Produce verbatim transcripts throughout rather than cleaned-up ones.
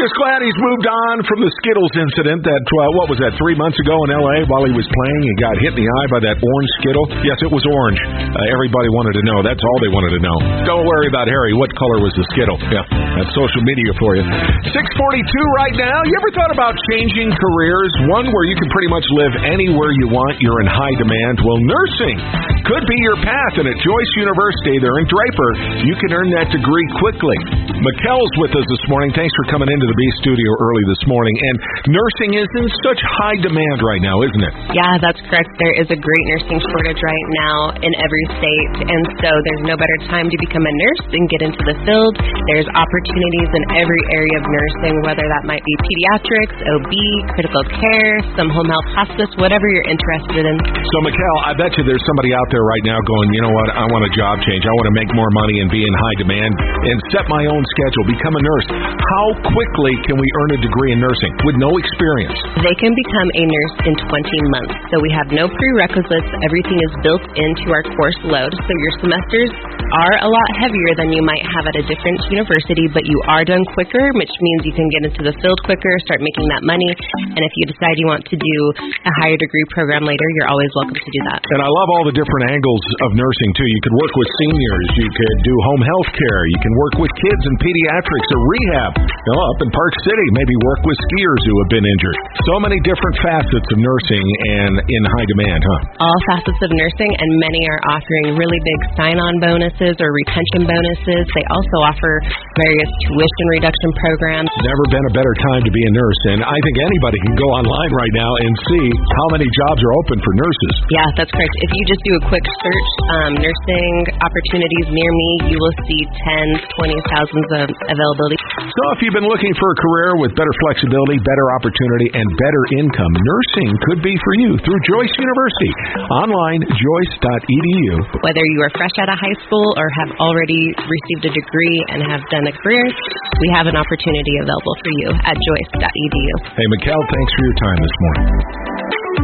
just glad he's moved on from the Skittles incident that, uh, what was that, three months ago in L A while he was playing. He got hit in the eye by that orange Skittle. Yes, it was orange. Uh, everybody wanted to know. That's all they wanted to know. Don't worry about Harry. What color was the Skittle? Yeah, that's social media for you. six forty-two right now. You ever thought about changing careers? One where you can pretty much live anywhere you want. You're in high demand. Well, nursing could be your path. And at Joyce University, they're in Draper, you can earn that degree quickly. Mikkel's with us this morning. Thanks for coming into the B studio early this morning. And nursing is in such high demand right now, isn't it? Yeah, that's correct. There is a great nursing shortage right now in every state, and so there's no better time to become a nurse and get into the field. There's opportunities in every area of nursing, whether that might be pediatrics, O B, critical care, some home health hospice, whatever you're interested in. So, Mikkel, I bet you there's somebody out there right now going, you know what, I want a job change. I want to make more money and be in high demand and set my own schedule, become a nurse. How quickly can we earn a degree in nursing with no experience? They can become a nurse in twenty months. So we have no prerequisites. Everything is built into our course load. So your semesters are a lot heavier than you might have at a different university, but you are done quicker, which means you can get into the field quicker, start making that money. And if you decide you want to do a higher degree program later, you're always welcome to do that. And I love all the different angles of nursing, too. You could work with seniors. You could do home health care. You can work with kids in pediatrics or rehab. You know, up in Park City, maybe work with skiers who have been injured. So many different facets of nursing and in high demand, huh? All facets of nursing, and many are offering really big sign-on bonuses or retention bonuses. They also offer various tuition reduction programs. Never been a better time to be a nurse, and I think anybody can go online right now and see how many jobs are open for nurses. Yeah, that's correct. If you just do a quick search, um, nursing opportunities near me, you will see tens, twenty thousands of availability. So if you've been looking for a career with better flexibility, better opportunity, and better income, nursing could be for you through Joyce University. Online, joyce dot e d u. Whether you are fresh out of high school or have already received a degree and have done a career, we have an opportunity available for you at joyce dot e d u. Hey, Mikkel, thanks for your time this morning.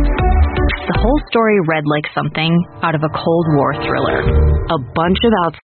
The whole story read like something out of a Cold War thriller. A bunch of outs